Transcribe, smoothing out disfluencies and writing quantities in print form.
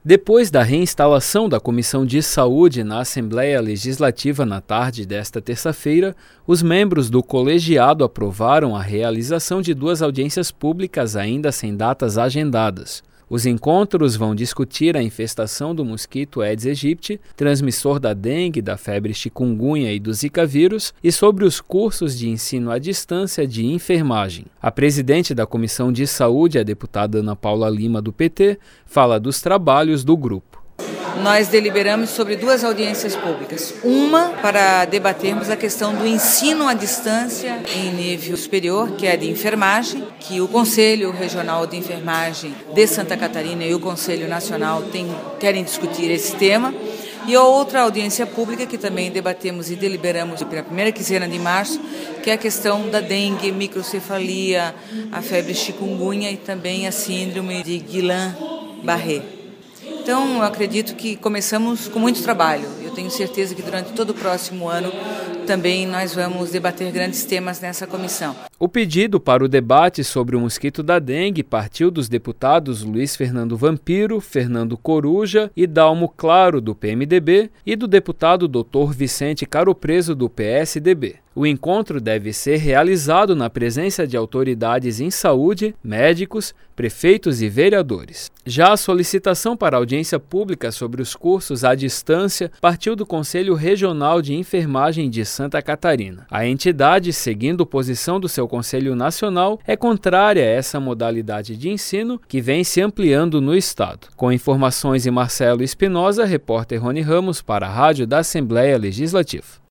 Depois da reinstalação da Comissão de Saúde na Assembleia Legislativa na tarde desta terça-feira, os membros do colegiado aprovaram a realização de 2 audiências públicas ainda sem datas agendadas. Os encontros vão discutir a infestação do mosquito Aedes aegypti, transmissor da dengue, da febre chikungunya e do zika vírus, e sobre os cursos de ensino à distância de enfermagem. A presidente da Comissão de Saúde, a deputada Ana Paula Lima, do PT, fala dos trabalhos do grupo. Nós deliberamos sobre 2 audiências públicas. Uma para debatermos a questão do ensino à distância em nível superior, que é de enfermagem, que o Conselho Regional de Enfermagem de Santa Catarina e o Conselho Nacional querem discutir esse tema. E a outra audiência pública que também debatemos e deliberamos pela primeira quinzena de março, que é a questão da dengue, microcefalia, a febre chikungunya e também a síndrome de Guillain-Barré. Então, eu acredito que começamos com muito trabalho. Eu tenho certeza que durante todo o próximo ano também nós vamos debater grandes temas nessa comissão. O pedido para o debate sobre o mosquito da dengue partiu dos deputados Luiz Fernando Vampiro, Fernando Coruja e Dalmo Claro, do PMDB, e do deputado Dr. Vicente Caropreso, do PSDB. O encontro deve ser realizado na presença de autoridades em saúde, médicos, prefeitos e vereadores. Já a solicitação para audiência pública sobre os cursos à distância partiu do Conselho Regional de Enfermagem de Santa Catarina. A entidade, seguindo posição do seu Conselho Nacional, é contrária a essa modalidade de ensino que vem se ampliando no estado. Com informações de Marcelo Espinosa, repórter Rony Ramos para a Rádio da Assembleia Legislativa.